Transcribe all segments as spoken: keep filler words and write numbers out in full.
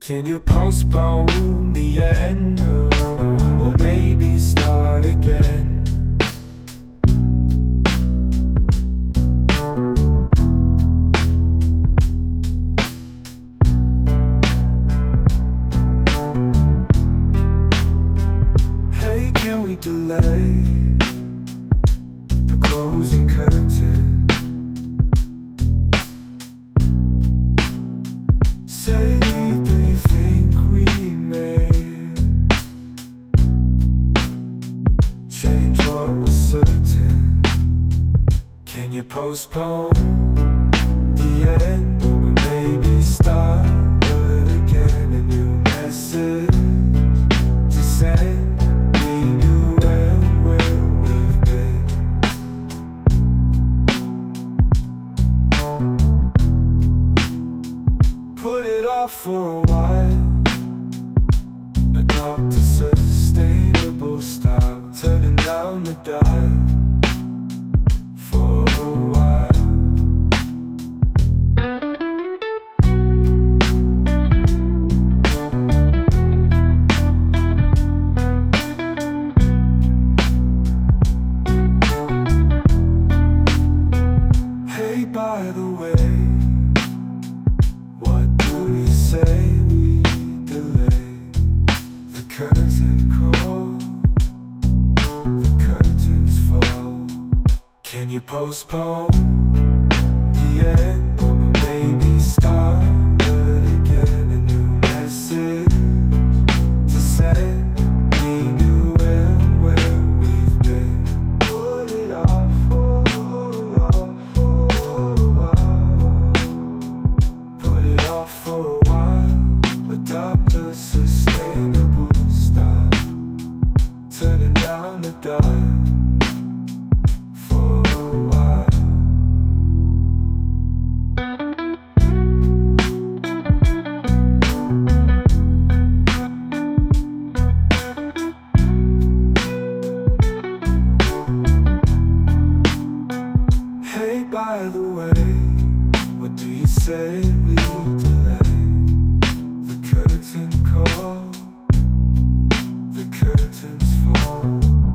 Can you postpone the end, or maybe start again? Hey, can we delay the closing curtain? Say, do you think we may change what was certain? Can you postpone the end, or maybe start again? A new message to send. We knew well where we've been. Put it off for a while, adopt a sustainable style, turning down the dial for a while. Hey, by the way, what do you say we delay the curtain call? The curtains fall. Can you postpone the end, or maybe start again? A new message to send. We knew well where we've been. Put it off for a while. Put it off for a while. Adopt a sustainable style, turning down the dial for a while. Hey, by the way, what do you say we delay the curtain call? The curtains fall.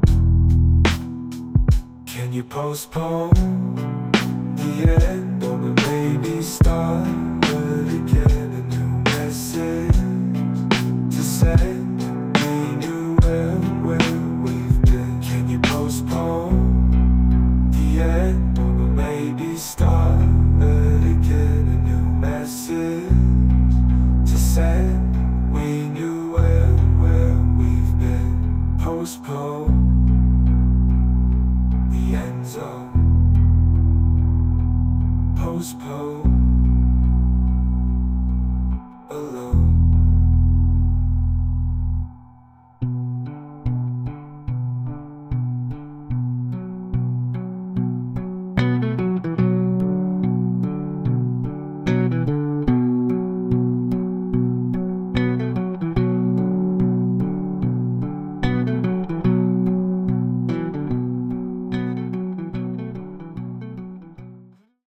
Can you postpone the end, or maybe start again? A new message to send. We knew well where we've been. Can you postpone the end, or maybe start again? A new message to send. We knew well where we've been. Postpone the end zone. Postpone